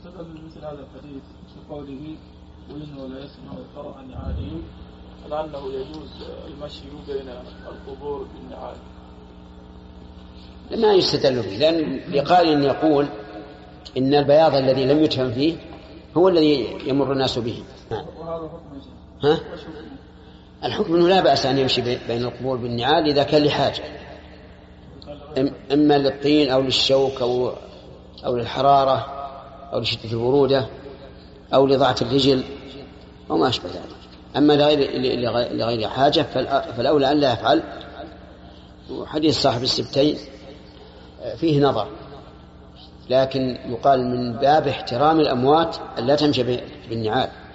يستدل مثل هذا الحديث في قوله وإنه لا يسمع القرء النعالي لأنه يجوز المشي بين القبور بالنعال. ما يستدل به، لأن لقائل يقول إن البياض الذي لم يتهم فيه هو الذي يمر الناس به. وهذا حكم ها؟ الحكم أنه لا بأس أن يمشي بين القبور بالنعال إذا كان لحاجة، إما للطين أو للشوك أو للحرارة أو لشدة البرودة أو لضعف الرجل أو ما أشبه ذلك. أما لغير حاجة فالأولى أن لا يفعل. وحديث صاحب السبتين فيه نظر، لكن يقال من باب احترام الأموات ألا تمشي بالنعال.